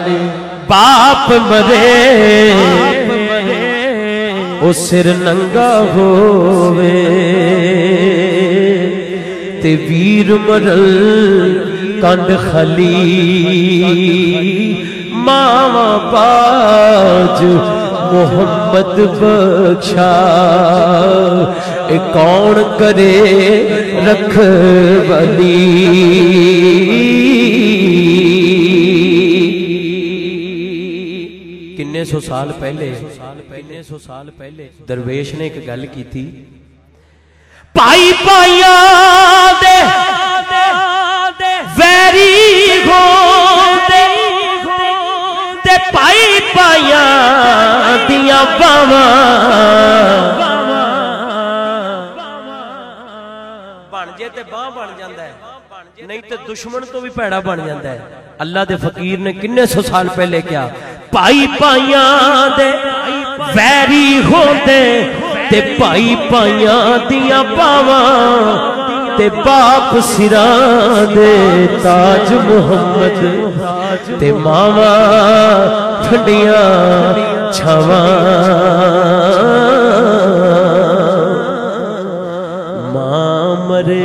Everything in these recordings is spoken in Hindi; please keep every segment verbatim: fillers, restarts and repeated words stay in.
बाप मरे ओ सिर नंगा होवे ते वीर मरल कंड खली मावा बाज मोहम्मद बख्शा ए कौन करे रखवाली। किन्ने सौ साल पहले किन्ने सौ साल पहले दरवेश ने एक गल की थी, भाई भाइया दे वैरी होंदे ते भाई भाइया दियां बावां बन जे ते बांह बन जांदा है, नहीं तो दुश्मन तो भी भैड़ा बन जाता है। अल्लाह दे फकीर ने किन्ने सौ साल पहले क्या, भाई भाइया दे वैरी होंदे ते भाई भाइया दियां बावां ते बाप सिरां दे ताज मुहम्मद ते मावा ठंडियां छावां। मां मरे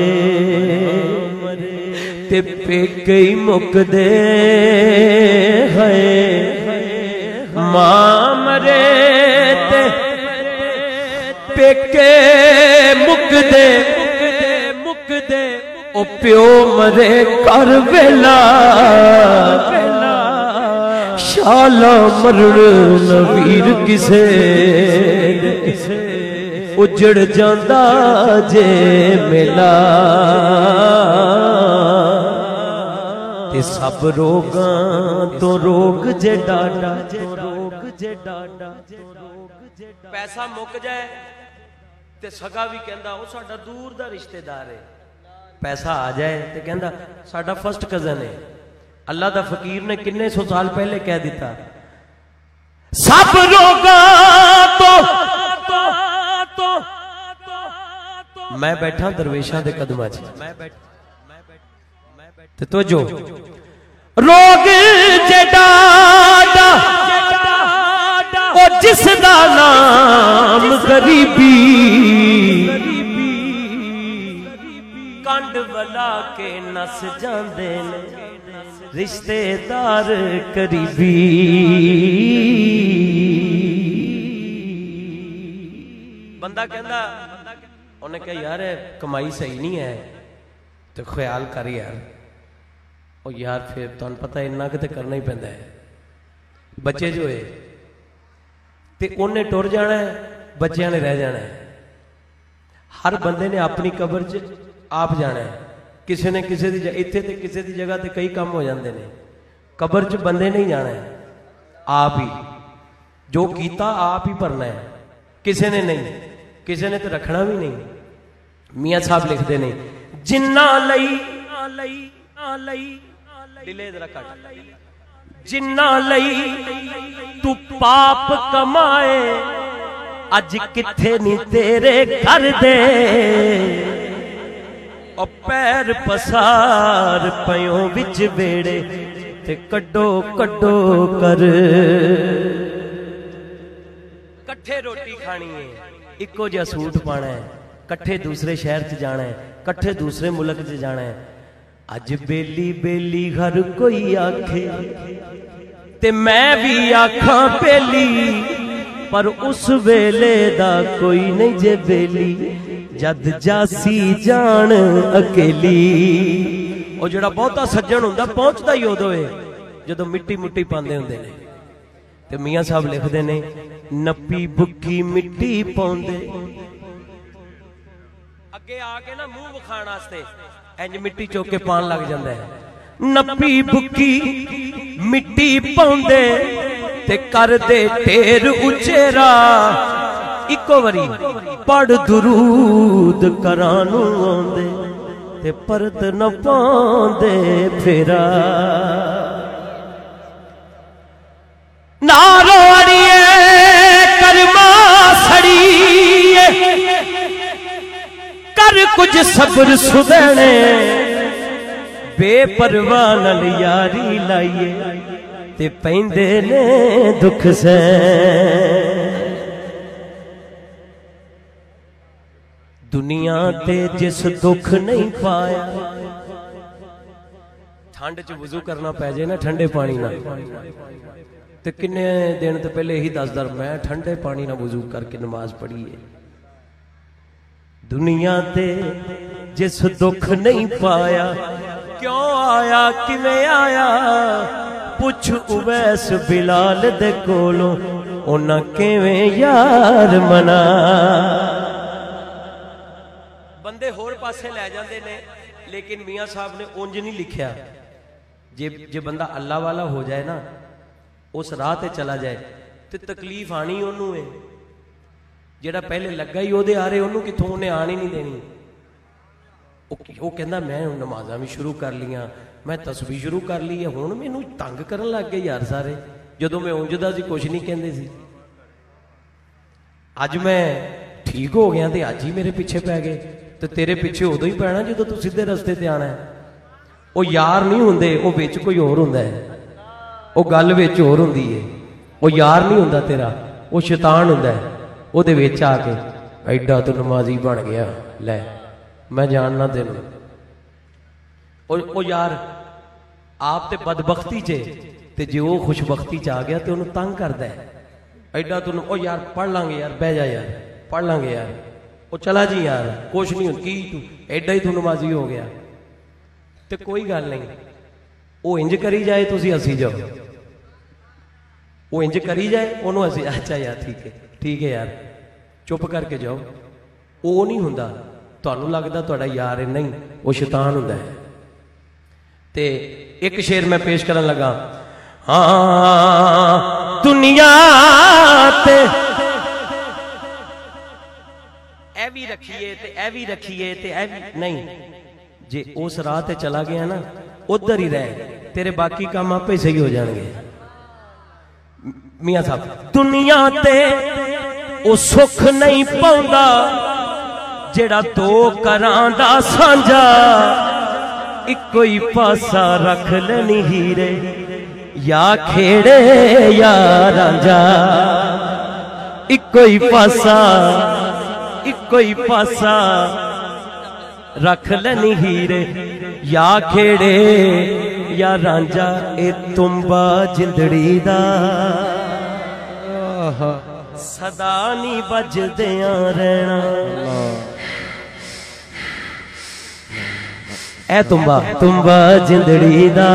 ते पेके ही मुकदे है, मां मरे ते पेके मुकदे मुकदे ओ प्यो मरे कर वेला शाला मरण नवीर किसे उजड़ जांदा जे मेला। ते सब रोगां तो रोग जे डाडा रोग जे डाडा पैसा मुक जाए ते सगा भी कहंदा ओ साडा दूर दा रिश्तेदार है, पैसा आ जाए ते कहंदा साडा फर्स्ट कजन है। अल्लाह दा फकीर ने किन्ने सौ साल पहले कह दिता, सब रोगां तो मैं बैठा दरवेशां दे कदमां च, मैं बैठा ते तो जो रोग जे डाडा ओ जिसदा नाम गरीबी, कंड वला के नस जांदे ने रिश्तेदार करीबी। बंदा कहंदा उन्हें कहा यार कमाई सही नहीं है तो ख्याल कर यार, और यार फिर तुहानू पता इन्ना कि करना ही पैंदा है। बच्चे जो है ते उन्हें टुर जाना है, बच्चियां ने रह जाना है। हर बंदे ने अपनी कबर च आप जाना है, किसी ने किसी दी इत्थे ते किसी दी जगह ते कई काम हो जाते हैं। कबर च बंदे नहीं जाना है, आप ही जो कीता आप ही भरना है, किसी ने नहीं, किसी ने तो रखना भी नहीं। मियाँ साहब लिखते ने जिन्ना लई लई दिले जरा कट जिन्ना लई तू पाप कमाए अज किथे नी तेरे कर दे, और पैर पसार पयों विच बेड़े ते कड्डो कड्डो कर। कट्ठे रोटी खानी है, इको जिहा सूट पाना है, कट्ठे दूसरे शहर च जाना है, कट्ठे दूसरे मुल्क च जाना है। अज बेली बेली हर कोई आखे ते मैं भी आखा बेली, पर उस वेले दा कोई नहीं जे बेली जद जासी जान अकेली। और जड़ा बहुता सज्जन हुंदा पहुंचदा ही उदों है जदों मिट्टी मुट्टी पांदे हुंदे ने। ते मियाँ साहब लिखते ने नप्पी बुक्की मिट्टी पाउंदे, अगे आके ना मुंह विखाण वास्ते इंज मिट्टी चुक के पान लग जाता है। नप्पी बुक्की मिट्टी पाउंदे ते कर दे ढेर उचेरा, इको वरी पढ़ दुरूद करानू आउंदे ते परत न पाउंदे फेरा। नारो अड़िए कर्मा सड़िए कर कुछ सब्र सुधने, बेपरवाह नाल यारी लाइए ते पैंदे ने दुख से। दुनिया ते जिस दुख नहीं पाया, ठंड च वजू करना पै जाए ना ठंडे पानी ना, ते किन्ने दिन तो पहले यही दस दर मैं ठंडे पानी ना वजू करके नमाज पढ़ी है। दुनिया ते जिस दुख नहीं पाया, क्यों आया किवें आया, पुछ उवैस बिलाल दे कोलों, उन्हां किवें यार मना। बंदे होर पासे लै जाते ने, लेकिन मियाँ साहब ने उंज नहीं लिखिया। जे जे बंदा अल्लाह वाला हो जाए ना, उस राह ते चला जाए, तो तकलीफ आनी ओनू है। जेड़ा पहले लगा ही ओदे आ रहे, ओनू किथों उन्हें आन ही नहीं देनी। वो कहता मैं नमाजा भी शुरू कर लिया, मैं तस्बीह शुरू कर ली है, हुण मैनू तंग करन लग गए यार सारे। जदों मैं उंजदा सी कुछ नहीं कहंदे सी, अज मैं ठीक हो गया तो अज ही मेरे पीछे पै गए। तो तेरे पीछे उदों ही पैना जो तू सीधे रस्ते ते आना है। वो यार नहीं हुंदे, वो विच कोई होर हुंदा है, वो गल विच होर हुंदी है। वो यार नहीं हुंदा तेरा, वो शैतान हुंदा है। उहदे विच आके एडा तू नमाजी बन गया, लै मैं जानना तेनू। वो यार आप ते बदबख्ती च, ते जे वो खुशबख्ती च आ गया तो उन्हें तंग करता है। एडा तू ओ यार पढ़ लांगे यार, बह जा यार पढ़ लांगे यार, वो चला जी यार कुछ नहीं की तू एडा ही तू नमाजी हो गया। तो कोई गल नहीं, वो इंज करी जाए तुसी हसी जाओ, वो इंज करी जाए उन्होंने हसी, अच्छा यार ठीक है ठीक है यार चुप करके जाओ। वो नहीं हुंदा, तुहानू लगदा तुहाडा यार है, नहीं वो शैतान हुंदा है। ते एक शेर मैं पेश करन लगा। हाँ दुनिया ते ए भी रखिए ते ए भी रखिए ते ए भी नहीं, जे उस राह ते चला गया ना उधर ही रह, तेरे बाकी काम आपे सही हो जाएंगे। मियां साहब दुनिया ते ओ सुख नहीं पाउंदा, जेड़ा दो करां दा सांझा, इको ही पासा रख लेनी हीरे, या खेड़े या रांझा। इको ही पासा इको ही पासा रख लेनी हीरे, या खेड़े या रांझा। ए तुम्बा जिंदड़ी दा सदा नी बजदियां रहना। ए तुम्बा तुम्बा जिंदड़ी दा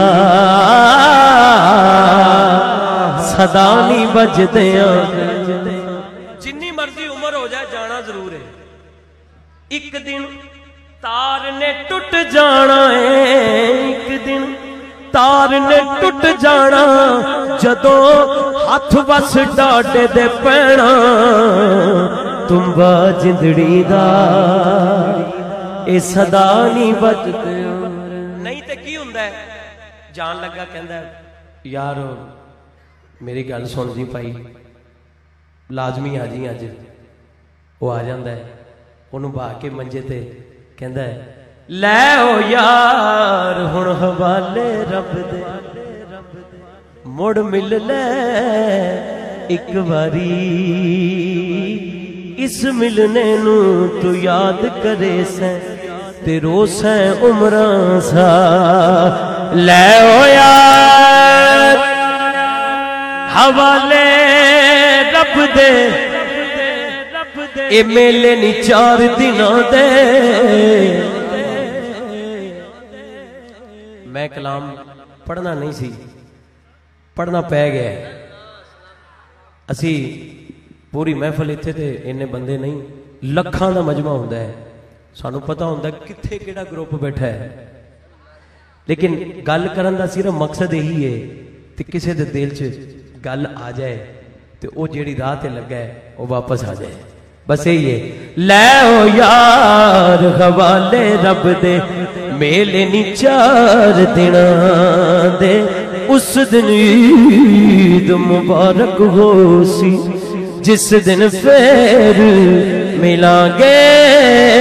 सदा नी बजदियां। जिन्नी मर्जी उम्र हो जाए जाना जरूर है। एक दिन तार ने टुट जाना है, एक दिन तार ने टुट जाना, जदों हथ बस डाडे दे पैना। तुम्बा जिंदड़ी दा ए सदा नहीं बजदे। नहीं तो की हुंदा है, जान लगा कहंदा यार मेरी गल सुन जी भाई, लाजमी आ जी अज। वो आ जाता है, उन्होंने बहा के मंजे ते कहंदा है लै ओ यार हुण हवाले रब दे, मुड़ मिल ले एक बारी, इस मिलने नू तू याद करे सैं, ते रो सैं उमरां सा। लै ओ यार हवाले रब दे, ए मेले नी चार दिनां दे। मैं कलाम पढ़ना नहीं सी, पढ़ना पै गया। असी पूरी महफिल इत्थे ते इन्ने बंदे नहीं, लखां दा मजमा हुंदा है, सानू पता हुंदा कित्थे किहड़ा ग्रुप बैठा है। लेकिन गल करन दा सिर्फ मकसद यही है कि किसी दे दिल च गल आ जाए तो वो जिहड़ी राह ते लगा है वो वापस आ जाए, बस यही है। लै ओ यार हवाले रब दे, मेले नी चार दिना दे, उस दिन ईद मुबारक हो सी, जिस दिन फिर मिलांगे।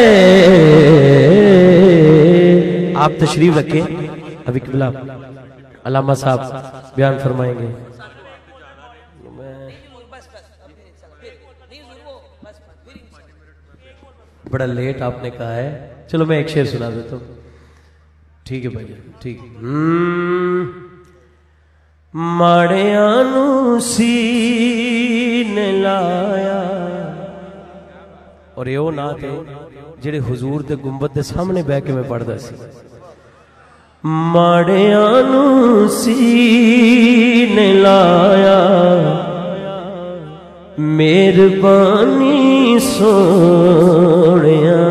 आप तशरीफ रखें अभी किबला। अल्लामा साहब बयान फरमाएंगे। बड़ा लेट आपने कहा है, चलो मैं एक शेर सुना देता हूँ। ठीक है भैया, ठीक। माड़िया नू सीने लाया, और यो ना थे जेड़े हुजूर दे गुंबद दे सामने बह के मैं पढ़दा सी। माड़िया नू सीने लाया, मेहरबानी सोहणिया,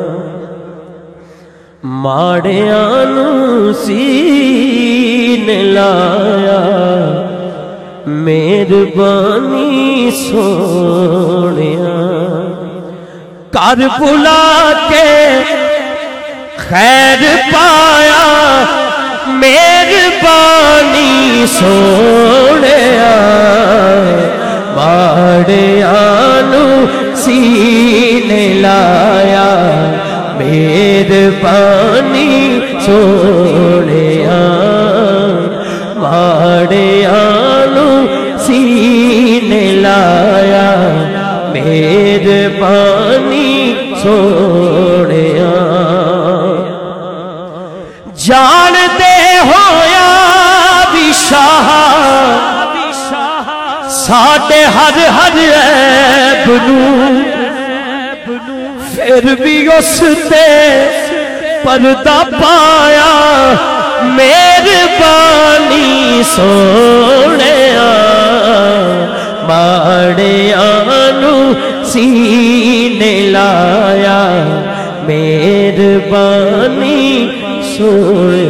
माड़िया नू सीने लाया, मेहरबानी सोहणिया, कर बुला के खैर पाया, मेहरबानी सोहणिया, माड़िया नू सीने लाया, मेहरबानी सोहणिया, माड़िया नू सीने लाया, मेहरबानी सोहणिया। जानदे होया भी शाह साडे हर हर ऐब नू, फिर भी उसते पर्दा पाया, मेहरबानी सोहणिया, माड़िया नू सीने लाया, मेहरबानी सोहणिया।